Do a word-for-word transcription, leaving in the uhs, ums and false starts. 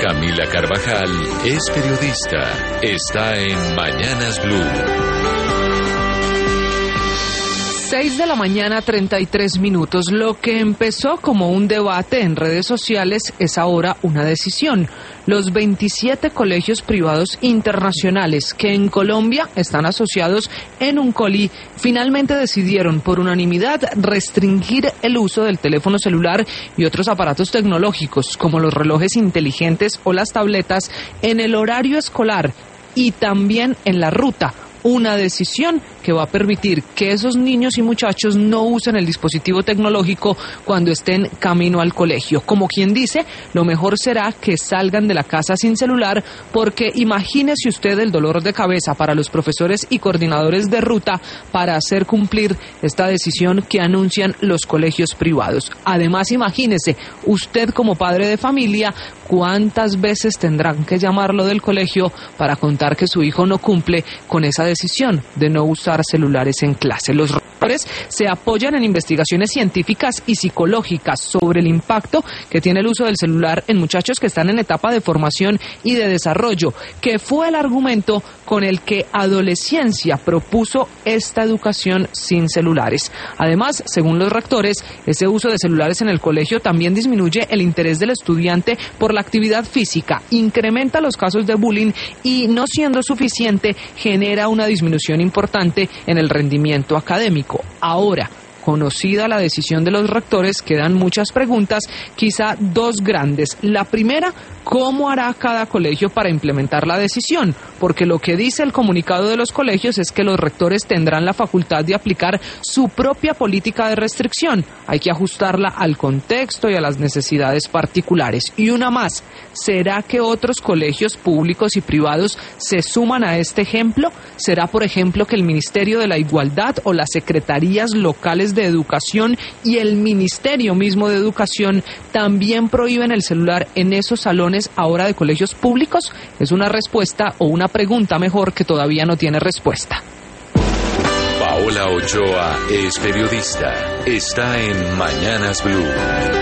Camila Carvajal es periodista. Está en Mañanas Blue. seis de la mañana, treinta y tres minutos. Lo que empezó como un debate en redes sociales es ahora una decisión. Los veintisiete colegios privados internacionales que en Colombia están asociados en Uncoli finalmente decidieron por unanimidad restringir el uso del teléfono celular y otros aparatos tecnológicos como los relojes inteligentes o las tabletas en el horario escolar y también en la ruta. Una decisión que va a permitir que esos niños y muchachos no usen el dispositivo tecnológico cuando estén camino al colegio. Como quien dice, lo mejor será que salgan de la casa sin celular, porque imagínese usted el dolor de cabeza para los profesores y coordinadores de ruta para hacer cumplir esta decisión que anuncian los colegios privados. Además, imagínese usted como padre de familia cuántas veces tendrán que llamarlo del colegio para contar que su hijo no cumple con esa decisión de no usar celulares en clase. Los rectores se apoyan en investigaciones científicas y psicológicas sobre el impacto que tiene el uso del celular en muchachos que están en etapa de formación y de desarrollo, que fue el argumento con el que Adolescencia propuso esta educación sin celulares. Además, según los rectores, ese uso de celulares en el colegio también disminuye el interés del estudiante por la actividad física, incrementa los casos de bullying y, no siendo suficiente, genera una disminución importante en el rendimiento académico. Ahora, conocida la decisión de los rectores, quedan muchas preguntas, quizá dos grandes. La primera, ¿cómo hará cada colegio para implementar la decisión? Porque lo que dice el comunicado de los colegios es que los rectores tendrán la facultad de aplicar su propia política de restricción. Hay que ajustarla al contexto y a las necesidades particulares. Y una más, ¿será que otros colegios públicos y privados se suman a este ejemplo? ¿Será, por ejemplo, que el Ministerio de la Igualdad o las secretarías locales de Educación y el Ministerio mismo de Educación también prohíben el celular en esos salones ahora de colegios públicos? Es una respuesta o una pregunta mejor que todavía no tiene respuesta. Paola Ochoa es periodista. Está en Mañanas Blue.